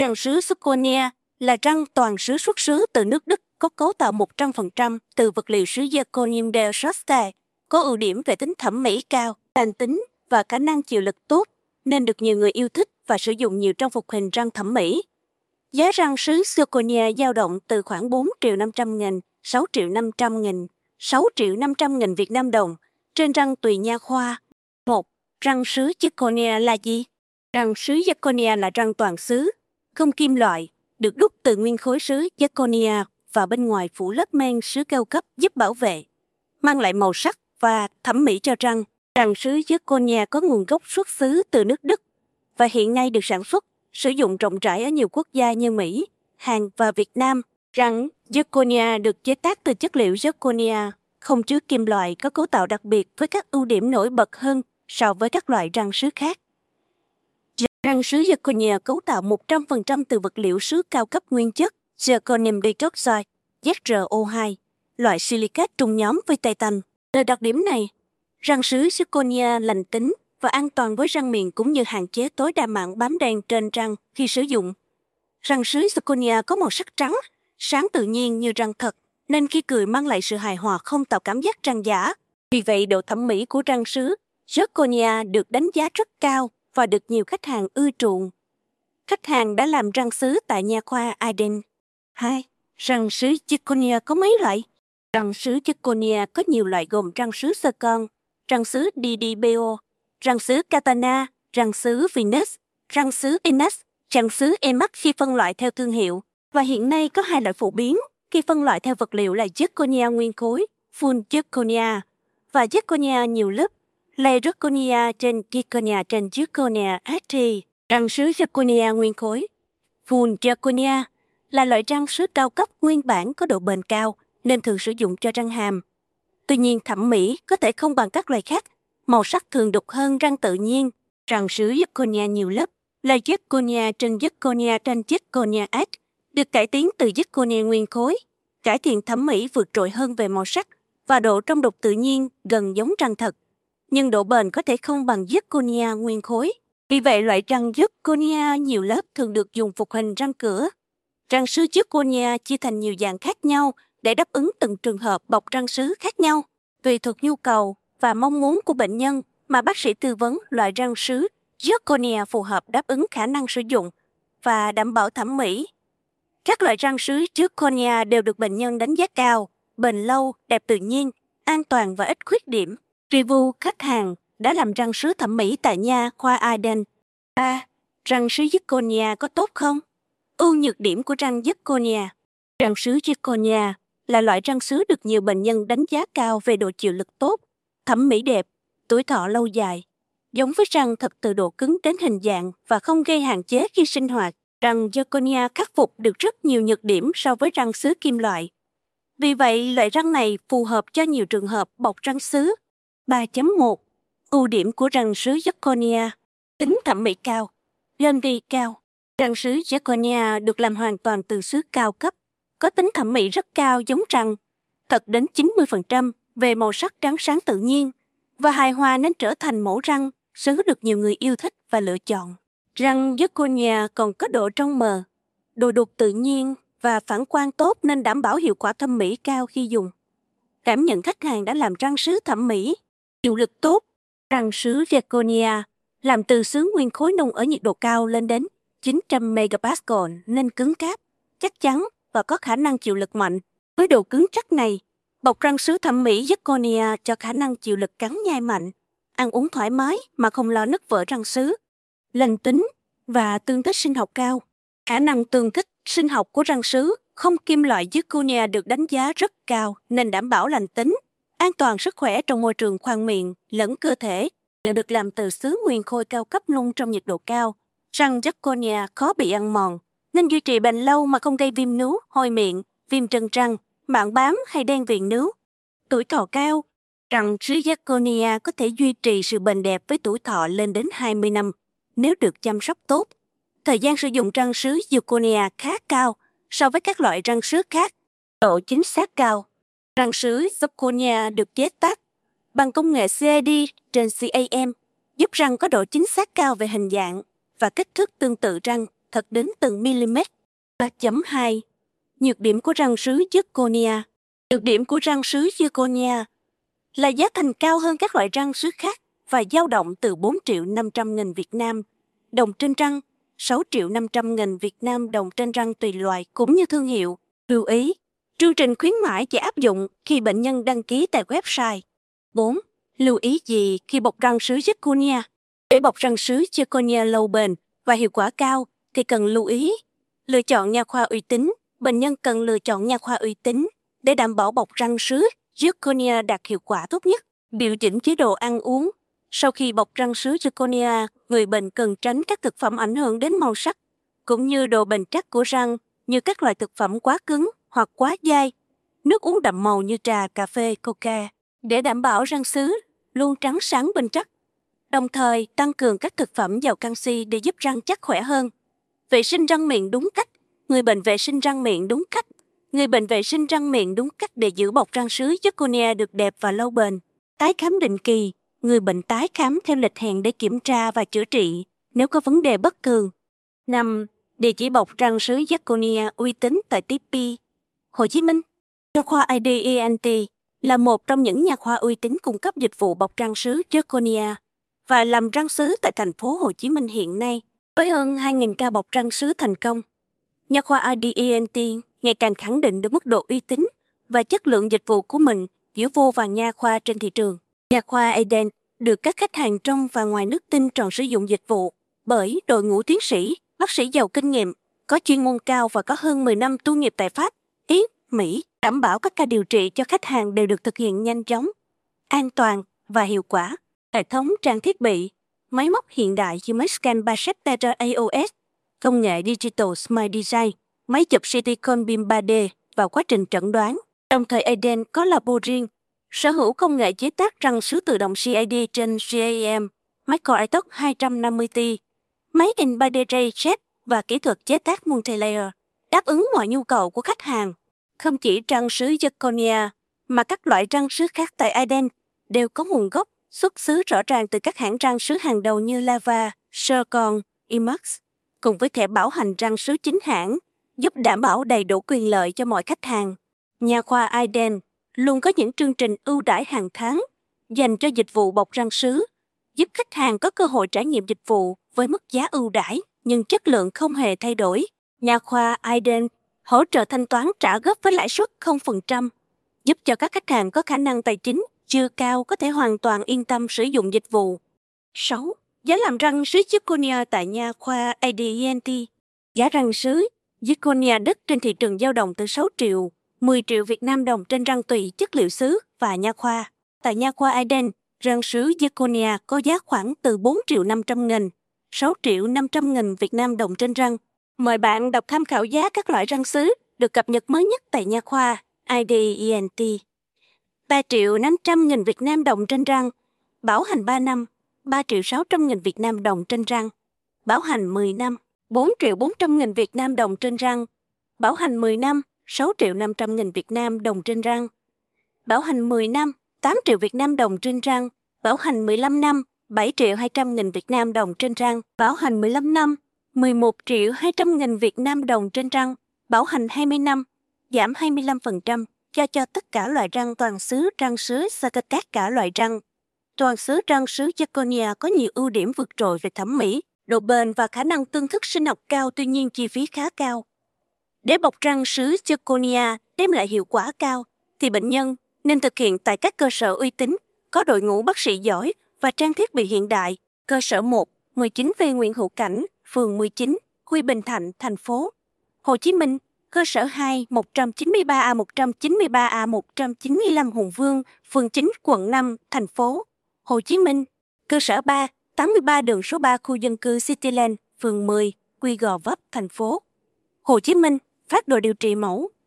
Răng sứ zirconia là răng toàn sứ xuất xứ từ nước Đức, có cấu tạo 100% từ vật liệu sứ zirconium dioxide, có ưu điểm về tính thẩm mỹ cao, tàn tính và khả năng chịu lực tốt, nên được nhiều người yêu thích và sử dụng nhiều trong phục hình răng thẩm mỹ. Giá răng sứ zirconia dao động từ khoảng 4.500.000, 6.500.000, 6.500.000 Việt Nam đồng, trên răng tùy nha khoa. 1. Răng sứ zirconia là gì? Răng sứ zirconia là răng toàn sứ, không kim loại, được đúc từ nguyên khối sứ zirconia và bên ngoài phủ lớp men sứ cao cấp giúp bảo vệ, mang lại màu sắc và thẩm mỹ cho răng. Răng sứ zirconia có nguồn gốc xuất xứ từ nước Đức và hiện nay được sản xuất, sử dụng rộng rãi ở nhiều quốc gia như Mỹ, Hàn và Việt Nam. Răng zirconia được chế tác từ chất liệu zirconia, không chứa kim loại, có cấu tạo đặc biệt với các ưu điểm nổi bật hơn so với các loại răng sứ khác. Răng sứ zirconia cấu tạo 100% từ vật liệu sứ cao cấp nguyên chất zirconium dioxide, ZrO2, loại silicat trùng nhóm với titan. Từ đặc điểm này, răng sứ zirconia lành tính và an toàn với răng miệng cũng như hạn chế tối đa mảng bám đen trên răng khi sử dụng. Răng sứ zirconia có màu sắc trắng, sáng tự nhiên như răng thật, nên khi cười mang lại sự hài hòa, không tạo cảm giác răng giả. Vì vậy, độ thẩm mỹ của răng sứ zirconia được đánh giá rất cao và được nhiều khách hàng ưa chuộng. Khách hàng đã làm răng sứ tại nha khoa Aden. 2. Răng sứ zirconia có mấy loại? Răng sứ zirconia có nhiều loại gồm răng sứ sơ con, răng sứ DDBO, răng sứ Katana, răng sứ Venus, răng sứ Enax, răng sứ Emax khi phân loại theo thương hiệu. Và hiện nay có hai loại phổ biến khi phân loại theo vật liệu là zirconia nguyên khối, full zirconia, và zirconia nhiều lớp, layer zirconia trên zirconia trên zirconia HT. Răng sứ zirconia nguyên khối, full zirconia, là loại răng sứ cao cấp nguyên bản có độ bền cao nên thường sử dụng cho răng hàm. Tuy nhiên thẩm mỹ có thể không bằng các loại khác, màu sắc thường đục hơn răng tự nhiên. Răng sứ zirconia nhiều lớp là zirconia trên zirconia H, được cải tiến từ zirconia nguyên khối, cải thiện thẩm mỹ vượt trội hơn về màu sắc và độ trong đục tự nhiên gần giống răng thật. Nhưng độ bền có thể không bằng zirconia nguyên khối. Vì vậy, loại răng zirconia nhiều lớp thường được dùng phục hình răng cửa. Răng sứ zirconia chia thành nhiều dạng khác nhau để đáp ứng từng trường hợp bọc răng sứ khác nhau. Tùy thuộc nhu cầu và mong muốn của bệnh nhân mà bác sĩ tư vấn loại răng sứ zirconia phù hợp đáp ứng khả năng sử dụng và đảm bảo thẩm mỹ. Các loại răng sứ zirconia đều được bệnh nhân đánh giá cao, bền lâu, đẹp tự nhiên, an toàn và ít khuyết điểm. Review khách hàng đã làm răng sứ thẩm mỹ tại nha khoa Aden. A. Răng sứ zirconia có tốt không? Ưu nhược điểm của răng zirconia. Răng sứ zirconia là loại răng sứ được nhiều bệnh nhân đánh giá cao về độ chịu lực tốt, thẩm mỹ đẹp, tuổi thọ lâu dài. Giống với răng thật từ độ cứng đến hình dạng và không gây hạn chế khi sinh hoạt. Răng zirconia khắc phục được rất nhiều nhược điểm so với răng sứ kim loại. Vì vậy, loại răng này phù hợp cho nhiều trường hợp bọc răng sứ. 3.1. Ưu điểm của răng sứ zirconia. Tính thẩm mỹ cao, Gandhi cao. Răng sứ zirconia được làm hoàn toàn từ sứ cao cấp, có tính thẩm mỹ rất cao giống răng thật đến 90% về màu sắc trắng sáng tự nhiên và hài hòa nên trở thành mẫu răng sứ được nhiều người yêu thích và lựa chọn. Răng zirconia còn có độ trong mờ, độ đục tự nhiên và phản quang tốt nên đảm bảo hiệu quả thẩm mỹ cao khi dùng. Cảm nhận khách hàng đã làm răng sứ thẩm mỹ, chịu lực tốt. Răng sứ zirconia làm từ sứ nguyên khối nung ở nhiệt độ cao lên đến 900 megapascal nên cứng cáp, chắc chắn và có khả năng chịu lực mạnh. Với độ cứng chắc này, bọc răng sứ thẩm mỹ zirconia cho khả năng chịu lực cắn nhai mạnh, ăn uống thoải mái mà không lo nứt vỡ răng sứ. Lành tính và tương thích sinh học cao. Khả năng tương thích sinh học của răng sứ không kim loại zirconia được đánh giá rất cao nên đảm bảo lành tính, an toàn sức khỏe trong môi trường khoang miệng lẫn cơ thể. Đều được làm từ sứ nguyên khối cao cấp nung trong nhiệt độ cao. Răng zirconia khó bị ăn mòn, nên duy trì bền lâu mà không gây viêm nướu, hôi miệng, viêm chân răng, mảng bám hay đen viền nướu. Tuổi thọ cao. Răng sứ zirconia có thể duy trì sự bền đẹp với tuổi thọ lên đến 20 năm nếu được chăm sóc tốt. Thời gian sử dụng răng sứ zirconia khá cao so với các loại răng sứ khác. Độ chính xác cao. Răng sứ zirconia được chế tác bằng công nghệ CAD trên CAM, giúp răng có độ chính xác cao về hình dạng và kích thước tương tự răng thật đến từng mm. 3.2. Nhược điểm của răng sứ zirconia. Nhược điểm của răng sứ zirconia là giá thành cao hơn các loại răng sứ khác và dao động từ 4.500.000 Việt Nam đồng trên răng, 6.500.000 Việt Nam đồng trên răng tùy loại cũng như thương hiệu. Lưu ý, chương trình khuyến mãi chỉ áp dụng khi bệnh nhân đăng ký tại website. 4. Lưu ý gì khi bọc răng sứ zirconia? Để bọc răng sứ zirconia lâu bền và hiệu quả cao thì cần lưu ý lựa chọn nha khoa uy tín. Bệnh nhân cần lựa chọn nha khoa uy tín để đảm bảo bọc răng sứ zirconia đạt hiệu quả tốt nhất. Điều chỉnh chế độ ăn uống. Sau khi bọc răng sứ zirconia, người bệnh cần tránh các thực phẩm ảnh hưởng đến màu sắc, cũng như độ bền chắc của răng, như các loại thực phẩm quá cứng hoặc quá dai, nước uống đậm màu như trà, cà phê, coca, để đảm bảo răng sứ luôn trắng sáng bền chắc. Đồng thời, tăng cường các thực phẩm giàu canxi để giúp răng chắc khỏe hơn. Vệ sinh răng miệng đúng cách. Người bệnh vệ sinh răng miệng đúng cách. Người bệnh vệ sinh răng miệng đúng cách để giữ bọc răng sứ zirconia được đẹp và lâu bền. Tái khám định kỳ. Người bệnh tái khám theo lịch hẹn để kiểm tra và chữa trị nếu có vấn đề bất thường. 5. Địa chỉ bọc răng sứ zirconia uy tín tại TP, Hồ Chí Minh. Nha khoa IDENT là một trong những nha khoa uy tín cung cấp dịch vụ bọc răng sứ zirconia và làm răng sứ tại thành phố Hồ Chí Minh hiện nay. Với hơn 2.000 ca bọc răng sứ thành công, nha khoa IDENT ngày càng khẳng định được mức độ uy tín và chất lượng dịch vụ của mình giữa vô vàn nha khoa trên thị trường. Nha khoa IDENT được các khách hàng trong và ngoài nước tin chọn sử dụng dịch vụ bởi đội ngũ tiến sĩ, bác sĩ giàu kinh nghiệm, có chuyên môn cao và có hơn 10 năm tu nghiệp tại Pháp, Ý, Mỹ, đảm bảo các ca điều trị cho khách hàng đều được thực hiện nhanh chóng, an toàn và hiệu quả. Hệ thống trang thiết bị, máy móc hiện đại như máy scan Percepta AOS, công nghệ Digital Smile Design, máy chụp CT con beam 3D vào quá trình chẩn đoán. Đồng thời IDENT có labo riêng, sở hữu công nghệ chế tác răng sứ tự động CAD trên CAM, máy Core iTalk 250T, máy in 3D Ray Jet và kỹ thuật chế tác multilayer, đáp ứng mọi nhu cầu của khách hàng. Không chỉ răng sứ zirconia, mà các loại răng sứ khác tại IDENT đều có nguồn gốc, xuất xứ rõ ràng từ các hãng răng sứ hàng đầu như Lava, Zircon, Imax, cùng với thẻ bảo hành răng sứ chính hãng, giúp đảm bảo đầy đủ quyền lợi cho mọi khách hàng. Nha khoa IDENT luôn có những chương trình ưu đãi hàng tháng dành cho dịch vụ bọc răng sứ, giúp khách hàng có cơ hội trải nghiệm dịch vụ với mức giá ưu đãi nhưng chất lượng không hề thay đổi. Nha khoa IDENT hỗ trợ thanh toán trả góp với lãi suất 0%, giúp cho các khách hàng có khả năng tài chính chưa cao có thể hoàn toàn yên tâm sử dụng dịch vụ. 6. Giá làm răng sứ zirconia tại nha khoa IDENT. Giá răng sứ zirconia đất trên thị trường dao động từ 6 triệu, 10 triệu Việt Nam đồng trên răng tùy chất liệu sứ và nha khoa. Tại nha khoa IDENT, răng sứ zirconia có giá khoảng từ 4.500.000, 6.500.000 Việt Nam đồng trên răng. Mời bạn đọc tham khảo giá các loại răng sứ được cập nhật mới nhất tại nha khoa IDENT. 3.500.000 Việt Nam đồng trên răng, bảo hành 3 năm, 3.600.000 Việt Nam đồng trên răng, bảo hành 10 năm, 4.400.000 Việt Nam đồng trên răng, bảo hành 10 năm, 6.500.000 Việt Nam đồng trên răng, bảo hành 10 năm, 8 triệu Việt Nam đồng trên răng, bảo hành 15 năm, 7.200.000 Việt Nam đồng trên răng, bảo hành 15 năm, 11.200.000 Việt Nam đồng trên răng, bảo hành 20 năm, giảm 25% cho tất cả loại răng toàn xứ, răng sứ và tất cả loại răng. Toàn xứ răng sứ zirconia có nhiều ưu điểm vượt trội về thẩm mỹ, độ bền và khả năng tương thức sinh học cao, tuy nhiên chi phí khá cao. Để bọc răng sứ zirconia đem lại hiệu quả cao, thì bệnh nhân nên thực hiện tại các cơ sở uy tín, có đội ngũ bác sĩ giỏi và trang thiết bị hiện đại. Cơ sở 1, 19V Nguyễn Hữu Cảnh, phường 19, Quy Bình Thạnh, thành phố Hồ Chí Minh. Cơ sở 2, 193A 193A 195 Hùng Vương, phường 9, quận 5, thành phố Hồ Chí Minh. Cơ sở 3, 83 đường số 3 khu dân cư Cityland, phường 10, Quy Gò Vấp, thành phố Hồ Chí Minh. Phác đồ điều trị mẫu